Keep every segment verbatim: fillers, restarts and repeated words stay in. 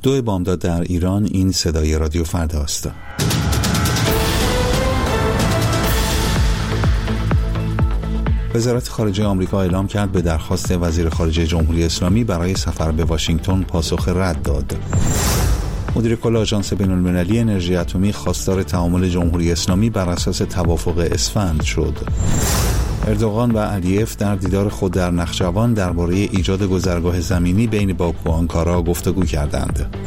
دو بامداد در ایران. این صدای رادیو فردا است. وزارت خارجه آمریکا اعلام کرد به درخواست وزیر خارجه جمهوری اسلامی برای سفر به واشنگتن پاسخ رد داد. مدیر کل آژانس بین‌المللی انرژی اتمی خواستار تعامل جمهوری اسلامی بر اساس توافق اسفند شد. اردوغان و علیف در دیدار خود در نخجوان درباره ایجاد گذرگاه زمینی بین باکو و آنکارا گفتگو کردند.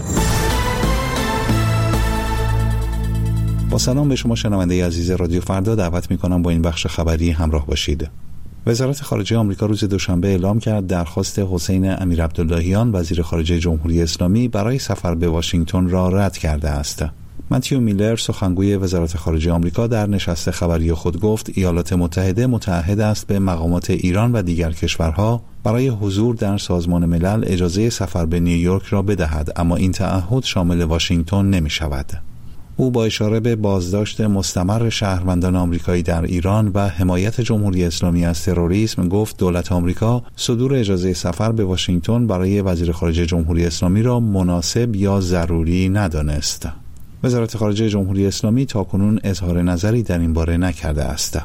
با سلام به شما شنونده عزیز رادیو فردا، دعوت می‌کنم با این بخش خبری همراه باشید. وزارت خارجه آمریکا روز دوشنبه اعلام کرد درخواست حسین امیرعبداللهیان وزیر خارجه جمهوری اسلامی برای سفر به واشنگتن را رد کرده است. متیو میلر سخنگوی وزارت خارجه آمریکا در نشست خبری خود گفت ایالات متحده متعهد است به مقامات ایران و دیگر کشورها برای حضور در سازمان ملل اجازه سفر به نیویورک را بدهد، اما این تعهد شامل واشنگتن نمی شود. او با اشاره به بازداشت مستمر شهروندان آمریکایی در ایران و حمایت جمهوری اسلامی از تروریسم گفت دولت آمریکا صدور اجازه سفر به واشنگتن برای وزیر خارجه جمهوری اسلامی را مناسب یا ضروری ندانست. وزارت خارجه جمهوری اسلامی تاکنون اظهار نظری در این باره نکرده است.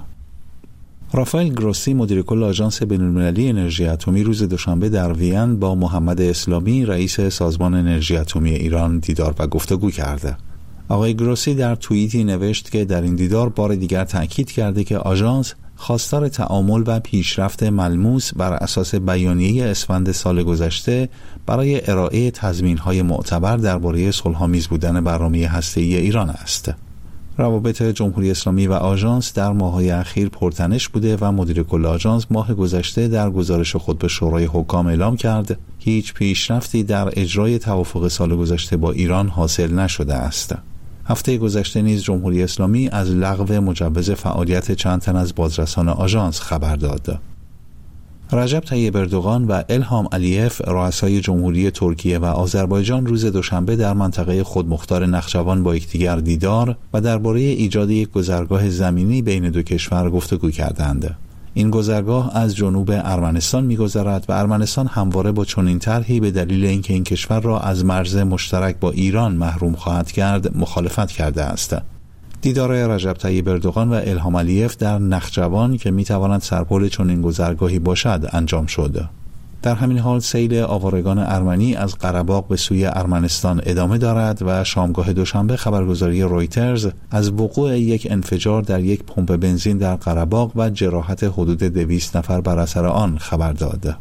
رافائل گروسی مدیر کل آژانس بین‌المللی انرژی اتمی روز دوشنبه در وین با محمد اسلامی رئیس سازمان انرژی اتمی ایران دیدار و گفتگو کرد. آقای گروسی در توییتی نوشت که در این دیدار بار دیگر تأکید کرده که آژانس خواستار تعامل و پیشرفت ملموس بر اساس بیانیه اسفند سال گذشته برای ارائه تضمین‌های معتبر درباره صلح‌آمیز بودن برنامه هسته‌ای ایران است. روابط جمهوری اسلامی و آژانس در ماه‌های اخیر پرتنش بوده و مدیر کل آژانس ماه گذشته در گزارش خود به شورای حکام اعلام کرد هیچ پیشرفتی در اجرای توافق سال گذشته با ایران حاصل نشده است. هفته گذشته نیز جمهوری اسلامی از لغو مجوز فعالیت چند تن از بازرسان آژانس خبر داد. رجب طیب اردوغان و الهام علیف رؤسای جمهوری ترکیه و آذربایجان روز دوشنبه در منطقه خودمختار نخجوان با یکدیگر دیدار و درباره ایجاد یک گذرگاه زمینی بین دو کشور گفتگو کردند. این گذرگاه از جنوب ارمنستان می‌گذرد و ارمنستان همواره با چنین طرحی به دلیل اینکه این کشور را از مرز مشترک با ایران محروم خواهد کرد مخالفت کرده است. دیدار رجب طیب اردوغان و الهام علیف در نخجوان که می‌تواند سرپل چنین گذرگاهی باشد انجام شد. در همین حال سیل آوارگان ارمنی از قره‌باغ به سوی ارمنستان ادامه دارد و شامگاه دوشنبه خبرگزاری رویترز از وقوع یک انفجار در یک پمپ بنزین در قره‌باغ و جراحت حدود دویست نفر بر اثر آن خبر داد.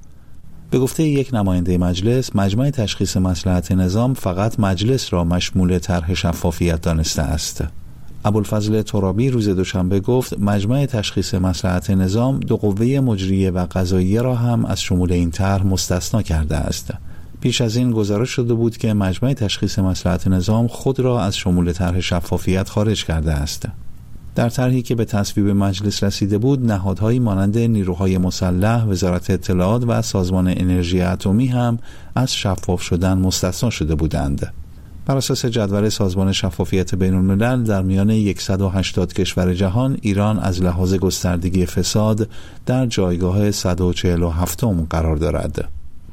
به گفته یک نماینده مجلس، مجمع تشخیص مصلحت نظام فقط مجلس را مشمول طرح شفافیت دانسته است. ابوالفضل ترابی روز دوشنبه گفت مجمع تشخیص مصلحت نظام دو قوه مجریه و قضاییه را هم از شمول این طرح مستثنا کرده است. پیش از این گزارش شده بود که مجمع تشخیص مصلحت نظام خود را از شمول طرح شفافیت خارج کرده است. در طرحی که به تصویب مجلس رسیده بود، نهادهایی مانند نیروهای مسلح، وزارت اطلاعات و سازمان انرژی اتمی هم از شفاف شدن مستثنا شده بودند. بر اساس جدول سازمان شفافیت بین‌الملل در میان صد و هشتاد کشور جهان، ایران از لحاظ گستردگی فساد در جایگاه صد و چهل و هفتم قرار دارد.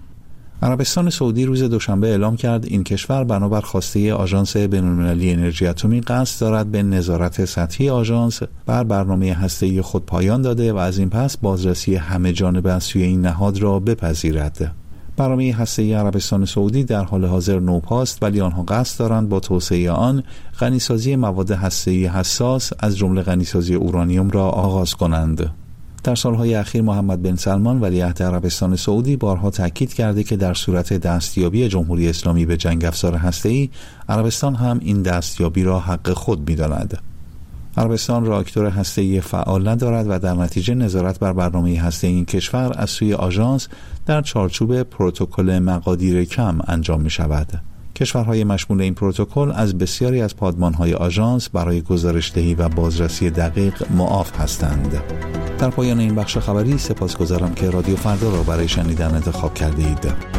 عربستان سعودی روز دوشنبه اعلام کرد این کشور بنابر خواسته آژانس بین‌المللی انرژی اتمی قصد دارد به نظارت سطحی آژانس بر برنامه هسته‌ای خود پایان داده و از این پس بازرسی همه جانبه از سوی این نهاد را بپذیرد. برنامه هسته‌ای عربستان سعودی در حال حاضر نوپاست، ولی آنها قصد دارند با توسعه آن غنیسازی مواد هسته‌ای حساس از جمله غنیسازی اورانیوم را آغاز کنند. در سالهای اخیر محمد بن سلمان ولیعهد عربستان سعودی بارها تاکید کرده که در صورت دستیابی جمهوری اسلامی به جنگ افزار هسته‌ای، عربستان هم این دستیابی را حق خود می‌داند. عربستان راکتور هسته‌ای فعال ندارد و در نتیجه نظارت بر برنامه هسته‌ای این کشور از سوی آژانس در چارچوب پروتکل مقادیر کم انجام می‌شود. کشورهای مشمول این پروتکل از بسیاری از پادمان‌های آژانس برای گزارش‌دهی و بازرسی دقیق معاف هستند. در پایان این بخش خبری سپاسگزارم که رادیو فردا را برای شنیدن انتخاب کرده اید.